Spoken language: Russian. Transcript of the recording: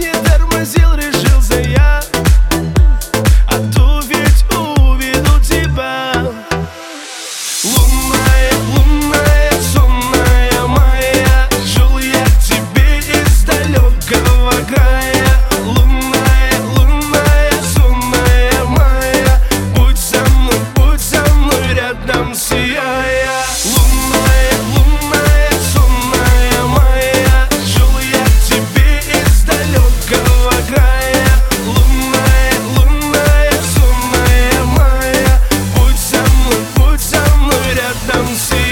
не тормозил, решился я, а то ведь уведу тебя. Лунная, лунная, сонная моя, шел я к тебе из далекого края. Лунная, лунная, сонная моя, будь со мной рядом сияя. Лунная, лунная, сонная моя, шел я к тебе из далекого края. Лунная, лунная, сонная моя, будь со мной рядом сияя.